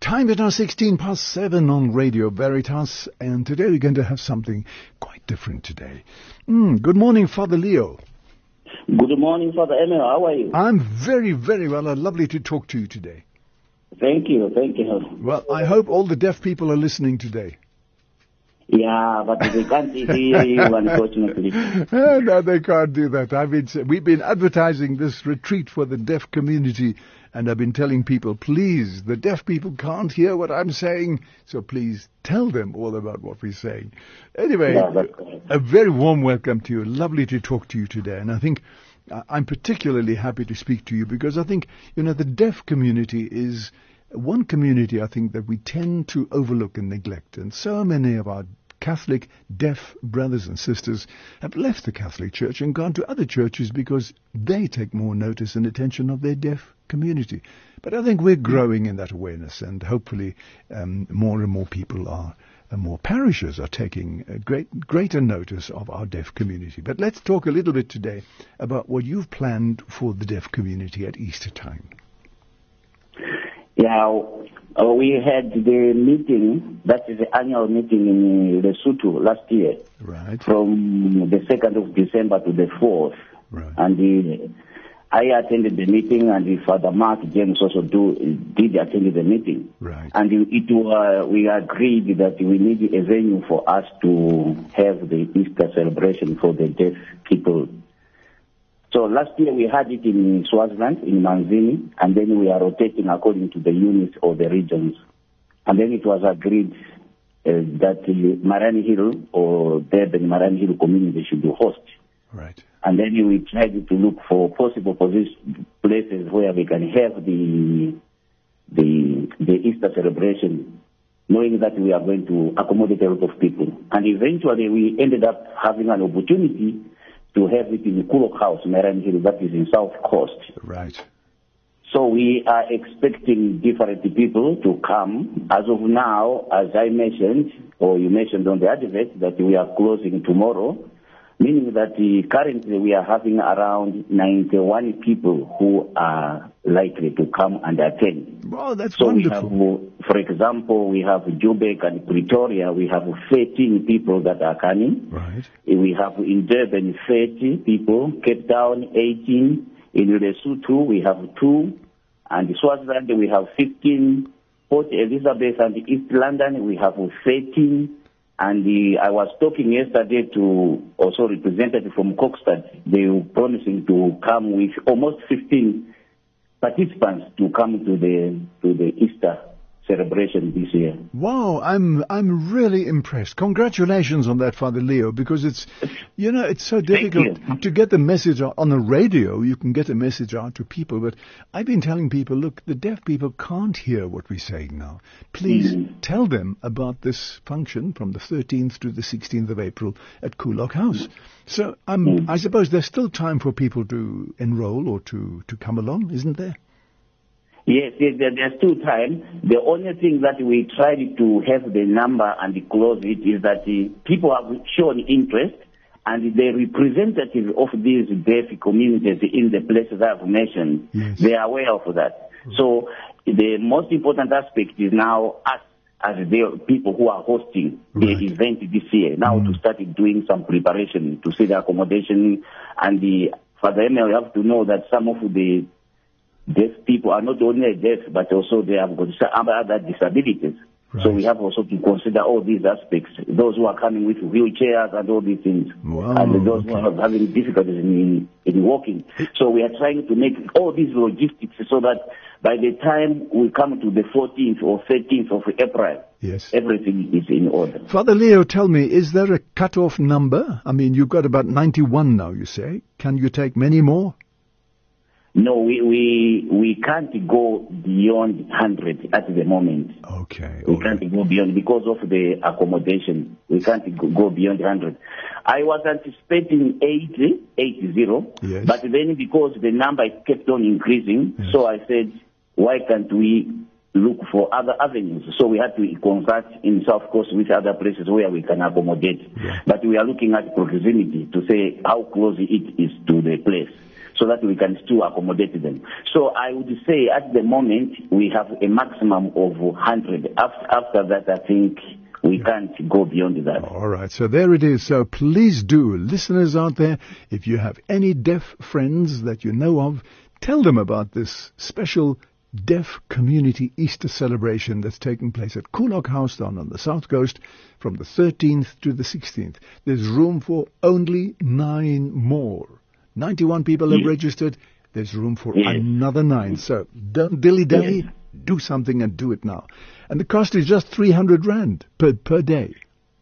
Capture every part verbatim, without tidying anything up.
Time is now sixteen past seven on Radio Veritas, and today we're going to have something quite different today. Mm, good morning, Father Leo. Good morning, Father Emil. How are you? I'm very, very well. Uh, lovely to talk to you today. Thank you, thank you. Well, I hope all the deaf people are listening today. Yeah, but they can't hear you, unfortunately. Oh, no, they can't do that. I've been, we've been advertising this retreat for the deaf community, and I've been telling people, please, the deaf people can't hear what I'm saying, so please tell them all about what we're saying. Anyway, Yeah, a very warm welcome to you. Lovely to talk to you today, and I think uh, I'm particularly happy to speak to you because I think, you know, the deaf community is one community I think that we tend to overlook and neglect, and so many of our Catholic deaf brothers and sisters have left the Catholic Church and gone to other churches because they take more notice and attention of their deaf community. But I think we're growing in that awareness, and hopefully um, more and more people are, and more parishes are taking a great, greater notice of our deaf community. But let's talk a little bit today about what you've planned for the deaf community at Easter time. Yeah, uh, we had the meeting, that is the annual meeting in Lesotho last year. Right. From the second of December to the fourth. Right. And the, I attended the meeting, and the Father Mark James also do, did attend the meeting. Right. And it, it, uh, we agreed that we need a venue for us to have the Easter celebration for the deaf people. So last year we had it in Swaziland, in Manzini, and then we are rotating according to the units or the regions. And then it was agreed uh, that the Marani Hill or Durban Marani Hill community should be host. Right. And then we tried to look for possible position, places where we can have the, the, the Easter celebration, knowing that we are going to accommodate a lot of people. And eventually we ended up having an opportunity to have it in the Kulok House, Marani Hill, that is in South Coast. Right. So we are expecting different people to come. As of now, as I mentioned, or you mentioned on the advert, that we are closing tomorrow, meaning that uh, currently we are having around ninety-one people who are likely to come and attend. Wow, that's so wonderful. We have, for example, we have Joburg and Pretoria, we have thirteen people that are coming. Right. We have in Durban thirty people, Cape Town eighteen, in Lesotho we have two, and Swaziland we have fifteen, Port Elizabeth and East London we have thirteen, and the, I was talking yesterday to also representative from Kokstad. They were promising to come with almost fifteen participants to come to the to the Easter celebration this year. Wow, I'm I'm really impressed. Congratulations on that, Father Leo, because it's, you know, it's so difficult to get the message out. On the radio. You can get a message out to people, but I've been telling people, look, the deaf people can't hear what we're saying now. Please mm-hmm. tell them about this function from the thirteenth to the sixteenth of April at Kulok House. So um, mm-hmm. I suppose there's still time for people to enroll or to, to come along, isn't there? Yes, yes, there's still time. The only thing that we tried to have the number and close it is that the people have shown interest, and the representative of these deaf communities in the places I've mentioned, yes. they are aware of that. Mm-hmm. So the most important aspect is now us as the people who are hosting right. the event this year, now mm-hmm. to start doing some preparation to see the accommodation. And the Father Emil, you have to know that some of the deaf people are not only deaf, but also they have got other disabilities. Right. So we have also to consider all these aspects. Those who are coming with wheelchairs and all these things. Wow, and those okay. who are having difficulties in, in walking. So we are trying to make all these logistics so that by the time we come to the fourteenth or thirteenth of April, yes. everything is in order. Father Leo, tell me, is there a cut-off number? I mean, you've got about ninety-one now, you say. Can you take many more? No, we, we we can't go beyond one hundred at the moment. Okay. We can't right. go beyond because of the accommodation. We can't go beyond one hundred. I was anticipating eighty, eighty, yes. but then because the number kept on increasing, yes. so I said, why can't we look for other avenues. So we had to consult in South Coast with other places where we can accommodate. Yeah. But we are looking at proximity to say how close it is to the place, so that we can still accommodate them. So I would say at the moment we have a maximum of one hundred. After, after that, I think we yeah. can't go beyond that. All right, so there it is. So please do, listeners out there, if you have any deaf friends that you know of, tell them about this special Deaf Community Easter celebration that's taking place at Kulok House down on the south coast from the thirteenth to the sixteenth. There's room for only nine more. ninety-one people have yes. registered. There's room for yes. another nine. So don't dilly-dally. Yes. Do something and do it now. And the cost is just three hundred rand per, per day.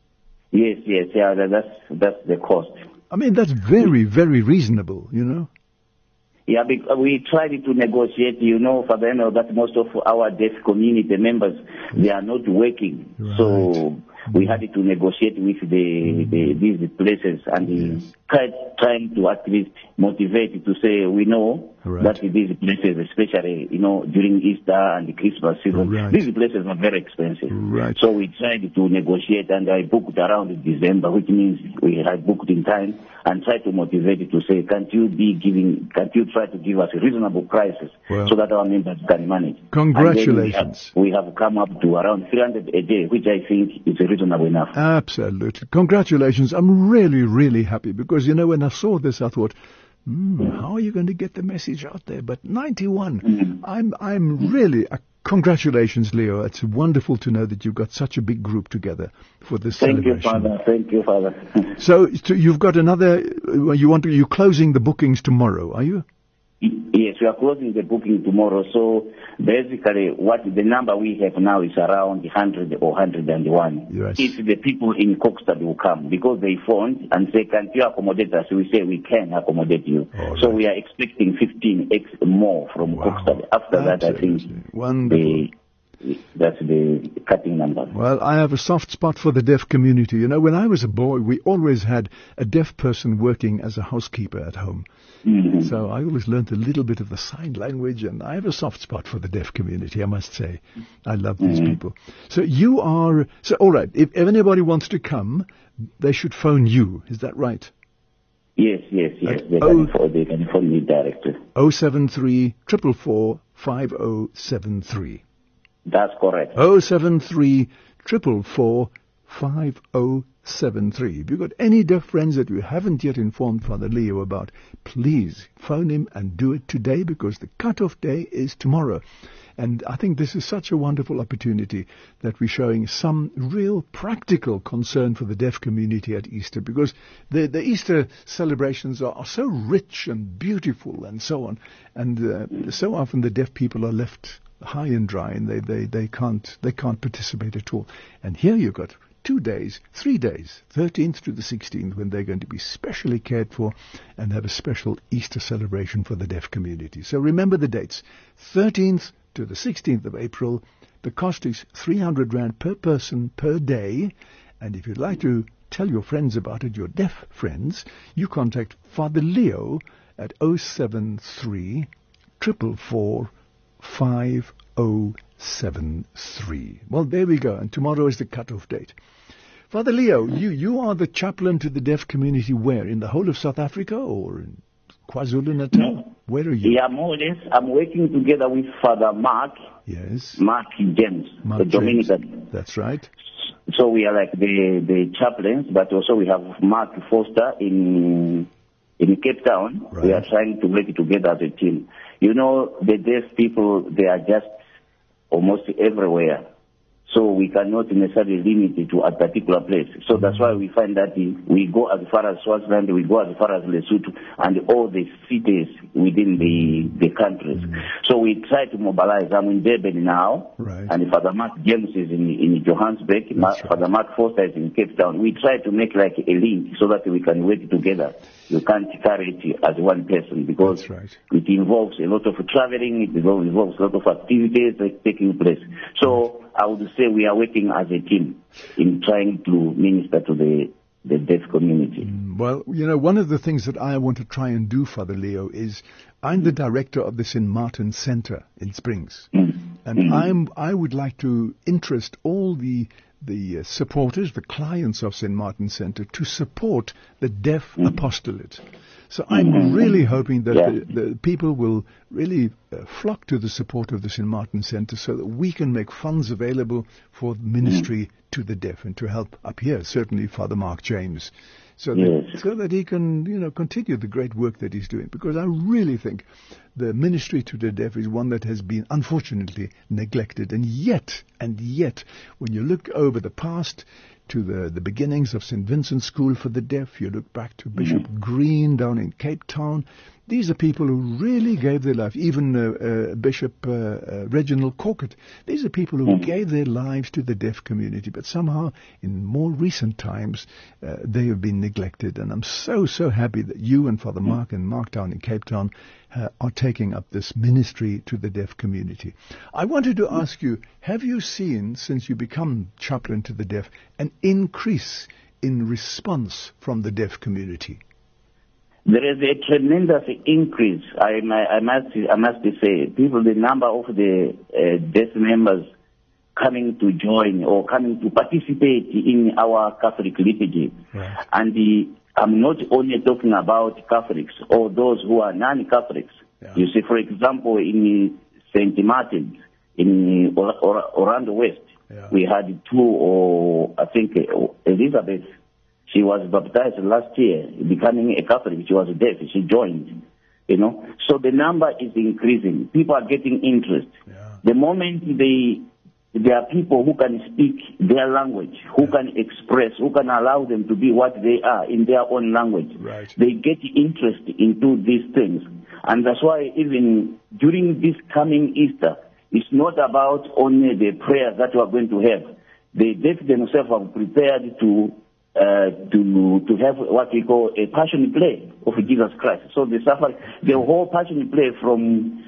Yes, yes, yeah, that, that's, that's the cost. I mean, that's very, very reasonable, you know. Yeah, because we tried to negotiate, you know, for the end of that most of our deaf community members, they are not working. Right. So we had to negotiate with the, the these places and yes. try, trying to at least motivate to say we know right. that these places, especially, you know, during Easter and the Christmas season, right. these places are very expensive. Right. So we tried to negotiate, and I booked around December, which means we had booked in time, and tried to motivate to say, can't you be giving, can't you try to give us reasonable prices well, so that our members can manage? Congratulations. We have, we have come up to around three hundred a day, which I think is reasonable enough. Absolutely. Congratulations. I'm really, really happy because, you know, when I saw this, I thought, mm, how are you going to get the message out there? But ninety-one, mm-hmm. I'm, I'm really, uh, congratulations, Leo. It's wonderful to know that you've got such a big group together for this Thank celebration. Thank you, Father. Thank you, Father. so, so you've got another, you want to, you're closing the bookings tomorrow, are you? Yes, we are closing the booking tomorrow. So basically, what the number we have now is around one hundred or one hundred one. Yes. If the people in Kokstad will come, because they phoned and say, "Can you accommodate us?" We say we can accommodate you. All so right. we are expecting fifteen x more from wow. Kokstad. After Absolutely. that, I think wonderful. The, that's the cutting number. Well, I have a soft spot for the deaf community. You know, when I was a boy, we always had a deaf person working as a housekeeper at home. Mm-hmm. So I always learned a little bit of the sign language, and I have a soft spot for the deaf community, I must say. I love these mm-hmm. people. So you are, so all right, if, if anybody wants to come, they should phone you. Is that right? Yes, yes, yes. They can, phone, they can phone me directly. oh seven three, four four four, five oh seven three. That's correct. oh seven three, four four four, five oh seven three. If you've got any deaf friends that you haven't yet informed Father Leo about, please phone him and do it today, because the cut-off day is tomorrow. And I think this is such a wonderful opportunity that we're showing some real practical concern for the deaf community at Easter, because the, the Easter celebrations are, are so rich and beautiful and so on. And uh, so often the deaf people are left high and dry, and they, they, they can't they can't participate at all. And here you've got two days, three days, thirteenth to the sixteenth, when they're going to be specially cared for and have a special Easter celebration for the deaf community. So remember the dates, thirteenth to the sixteenth of April. The cost is three hundred rand per person per day. And if you'd like to tell your friends about it, your deaf friends, you contact Father Leo at oh seven three, four four four, five oh seven three. Well, there we go. And tomorrow is the cut-off date. Father Leo, you, you are the chaplain to the deaf community where? In the whole of South Africa or in KwaZulu-Natal? No. Where are you? Yeah, more or less. I'm working together with Father Mark. Yes. Mark James, Mark the James. Dominican. That's right. So we are like the, the chaplains, but also we have Mark Foster in in Cape Town. Right. We are trying to work together as a team. You know, the deaf people, they are just almost everywhere. So we cannot necessarily limit it to a particular place. So mm-hmm. that's why we find that we go as far as Swaziland, we go as far as Lesotho, and all the cities within the the countries. Mm-hmm. So we try to mobilize. I'm in Durban now, right. and Father Mark James is in in Johannesburg. Right. Father Mark Foster is in Cape Town. We try to make like a link so that we can work together. You can't carry it as one person, because right. it involves a lot of traveling, it involves a lot of activities taking place. So I would say we are working as a team in trying to minister to the, the deaf community. Mm, well, you know, one of the things that I want to try and do, Father Leo, is I'm the director of the Saint Martin Center in Springs. Mm. And mm-hmm. I'm, I would like to interest all the the uh, supporters, the clients of Saint Martin Center to support the deaf mm-hmm. apostolate. So I'm mm-hmm. really hoping that yeah. the, the people will really uh, flock to the support of the Saint Martin Center so that we can make funds available for ministry mm-hmm. to the deaf and to help up here, certainly Father Mark James, so that, yes. so that he can, you know, continue the great work that he's doing. Because I really think the ministry to the deaf is one that has been unfortunately neglected. And yet, and yet, when you look over the past to the, the beginnings of Saint Vincent's School for the Deaf, you look back to Bishop mm-hmm. Green down in Cape Town. These are people who really gave their life. Even uh, uh, Bishop uh, uh, Reginald Corkett. These are people who mm-hmm. gave their lives to the deaf community. But somehow, in more recent times, uh, they have been neglected. And I'm so, so happy that you and Father Mark and Mark down in Cape Town uh, are taking up this ministry to the deaf community. I wanted to ask you, have you seen, since you become chaplain to the deaf, an increase in response from the deaf community? There is a tremendous increase. I, I must, I must say, people, the number of the uh, deaf members coming to join or coming to participate in our Catholic liturgy, right. and the, I'm not only talking about Catholics or those who are non-Catholics. Yeah. You see, for example, in Saint Martin's in or, or, Orlando West, yeah. we had two, or I think Elizabeth. She was baptized last year, becoming a Catholic. She was deaf. She joined, you know. So the number is increasing. People are getting interest. Yeah. The moment they, there are people who can speak their language, who yeah. can express, who can allow them to be what they are in their own language, right. they get interest into these things. And that's why even during this coming Easter, it's not about only the prayers that we are going to have. The deaf themselves are prepared to Uh, to to have what we call a passion play of Jesus Christ. So the suffer, the whole passion play from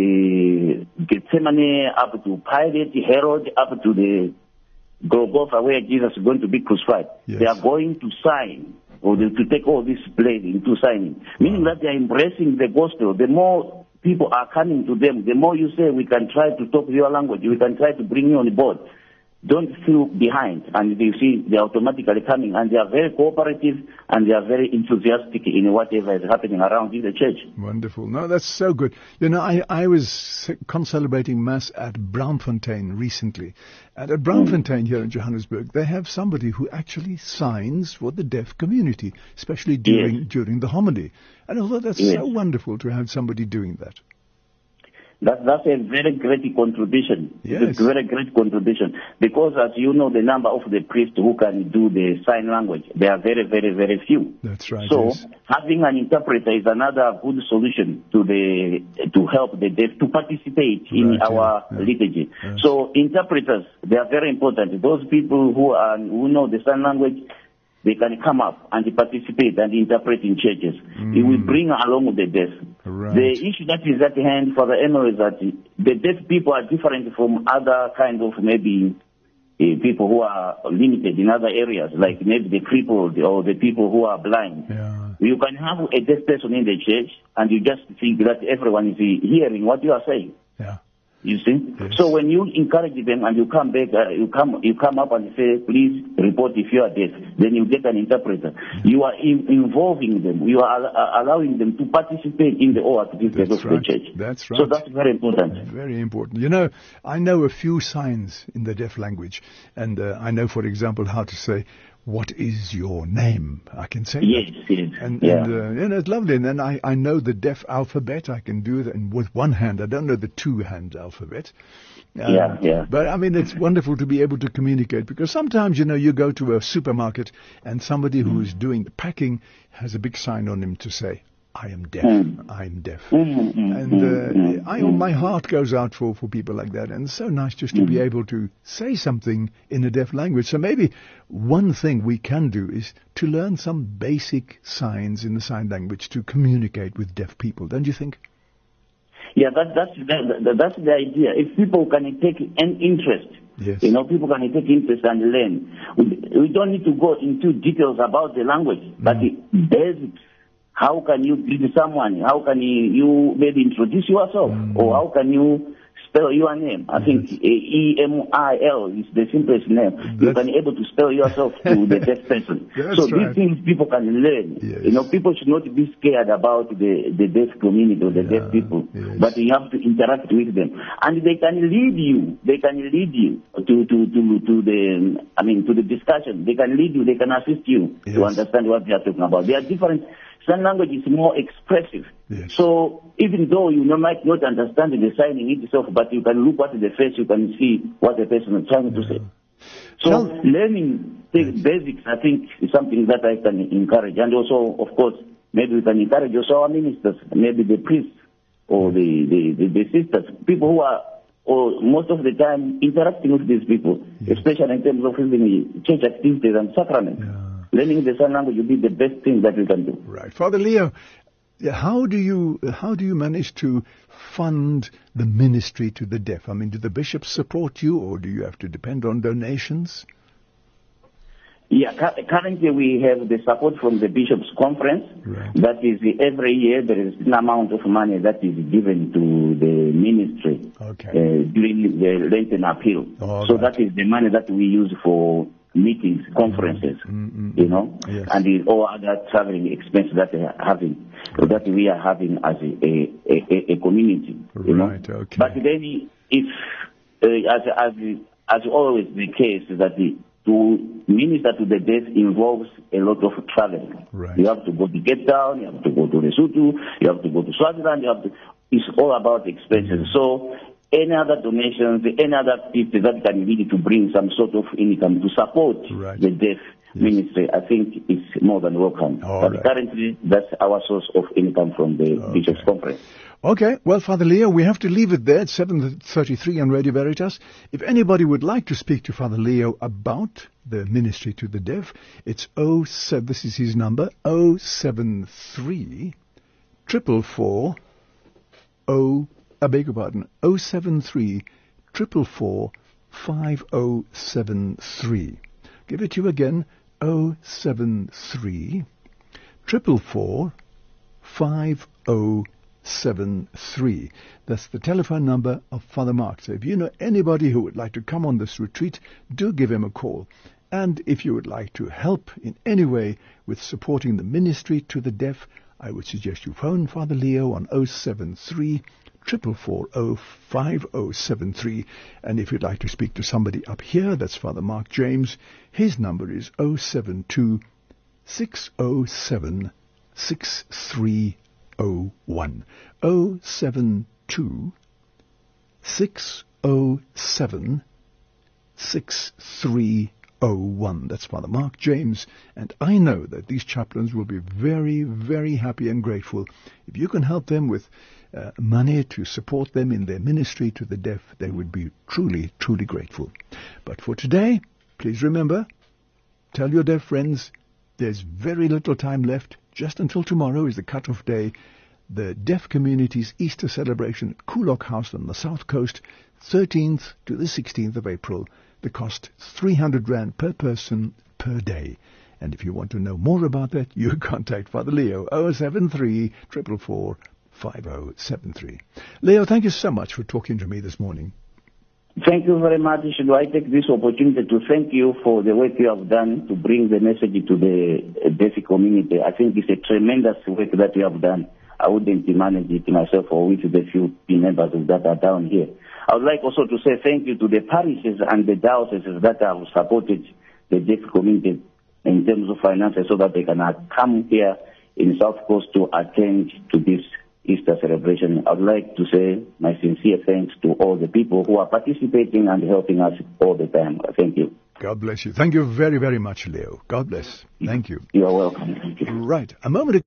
the Gethsemane up to Pilate, Herod, up to the Golgotha where Jesus is going to be crucified. Yes. They are going to sign, or to take all this play into signing, meaning wow. that they are embracing the gospel. The more people are coming to them, the more you say, we can try to talk your language, we can try to bring you on board. Don't feel behind, and you see they're automatically coming, and they are very cooperative, and they are very enthusiastic in whatever is happening around in the church. Wonderful. No, that's so good. You know, I, I was concelebrating Mass at Braamfontein recently, and at Braamfontein mm. here in Johannesburg, they have somebody who actually signs for the deaf community, especially during yes. during the homily. And I thought that's yes. so wonderful to have somebody doing that. That, that's a very great contribution. Yes. It's a very great contribution. Because as you know, the number of the priests who can do the sign language, they are very, very, very few. That's right. So yes. having an interpreter is another good solution to the to help the deaf to participate in right, our yeah. liturgy. Yes. So interpreters, they are very important. Those people who are who know the sign language, they can come up and participate and interpret in churches. Mm. It will bring along the deaf. Right. The issue that is at hand for the Emir is that the deaf people are different from other kind of maybe uh, people who are limited in other areas, like maybe the crippled or the people who are blind. Yeah. You can have a deaf person in the church and you just think that everyone is hearing what you are saying. Yeah. You see? Yes. So when you encourage them and you come back, uh, you come you come up and say, please report if you are deaf, then you get an interpreter. Yeah. You are in, involving them. You are al- allowing them to participate in the whole activities of right. the church. That's right. So that's very important. Very important. You know, I know a few signs in the deaf language, and uh, I know, for example, how to say, what is your name? I can say yes, that. Yes, and, yeah. and uh, you know, it's lovely. And then I, I know the deaf alphabet. I can do that and with one hand. I don't know the two-hand alphabet. Um, yeah, yeah. But, I mean, it's wonderful to be able to communicate because sometimes, you know, you go to a supermarket and somebody who is doing the packing has a big sign on him to say, I am deaf. Mm. I'm deaf. Mm, mm, and uh, mm, I, mm. my heart goes out for, for people like that. And it's so nice just to mm. be able to say something in a deaf language. So maybe one thing we can do is to learn some basic signs in the sign language to communicate with deaf people. Don't you think? Yeah, that, that's, that, that's the idea. If people can take an interest, yes. you know, people can take interest and learn. We, we don't need to go into details about the language, mm. but the basics. How can you greet someone? How can you, you maybe introduce yourself? Mm. Or how can you spell your name. I think E M I L is the simplest name. That's, you can be able to spell yourself to the deaf person. So right. These things people can learn. Yes. You know, people should not be scared about the, the deaf community or the yeah. deaf people, yes. but you have to interact with them. And they can lead you. They can lead you to, to, to, to the, I mean, to the discussion. They can lead you. They can assist you yes. to understand what they are talking about. They are different. Sign language is more expressive. Yes. So even though you might not understand the signing itself, but you can look at the face, you can see what the person is trying yeah. to say. So Tell learning yes. basics, I think, is something that I can encourage. And also, of course, maybe we can encourage also our ministers, maybe the priests or the, the, the, the sisters, people who are, or most of the time, interacting with these people, yes. especially in terms of even church activities and sacraments. Yeah. Learning the sign language will be the best thing that we can do. Right. Father Leo, how do you how do you manage to fund the ministry to the deaf? I mean, do the bishops support you, or do you have to depend on donations? Yeah, cu- currently we have the support from the Bishops' Conference. Right. That is, every year there is an amount of money that is given to the ministry okay. uh, during the Lenten appeal. Oh, so right. that is the money that we use for meetings, conferences, mm-hmm. you know, yes. and the, all other traveling expenses that they are having, right. that we are having as a, a, a, a community, you right. know. Okay. But then, if, uh, as, as, as always the case, that the, to minister to the deaf involves a lot of traveling. Right. You have to go to Cape Town, you have to go to Lesotho, you have to go to Swaziland, you have to, it's all about expenses. Mm-hmm. So, any other donations, any other activities that can lead to bring some sort of income to support right. the deaf yes. ministry, I think it's more than welcome. All but right. currently, that's our source of income from the okay. Bishops' Conference. Okay, well, Father Leo, we have to leave it there at seven thirty-three on Radio Veritas. If anybody would like to speak to Father Leo about the ministry to the deaf, it's oh seven, this is his number, oh seven three, four four four, oh I beg your pardon, oh seven three, four four four, five oh seven three. Give it to you again, oh seven three, four four four, five oh seven three. That's the telephone number of Father Mark. So if you know anybody who would like to come on this retreat, do give him a call. And if you would like to help in any way with supporting the ministry to the deaf, I would suggest you phone Father Leo on oh seven three, four four four, oh five oh seven three. And if you'd like to speak to somebody up here, that's Father Mark James. His number is oh seven two, six oh seven, six three oh one. oh seven two, six oh seven, six three oh one. That's Father Mark James, and I know that these chaplains will be very, very happy and grateful if you can help them with uh, money to support them in their ministry to the deaf. They would be truly, truly grateful. But for today, please remember, tell your deaf friends there's very little time left. Just until tomorrow is the cut-off day. The deaf community's Easter celebration at Kulok House on the south coast, thirteenth to the sixteenth of April. The cost three hundred rand per person per day. And if you want to know more about that, you contact Father Leo, oh seven three, four four four, five oh seven three. Leo, thank you so much for talking to me this morning. Thank you very much. Should I take this opportunity to thank you for the work you have done to bring the message to the deaf community. I think it's a tremendous work that you have done. I wouldn't manage it myself or with the few members that are down here. I would like also to say thank you to the parishes and the dioceses that have supported the deaf community in terms of finances so that they can come here in South Coast to attend to this Easter celebration. I would like to say my sincere thanks to all the people who are participating and helping us all the time. Thank you. God bless you. Thank you very, very much, Leo. God bless. Thank you. You are welcome. Thank you. Right. A moment ago.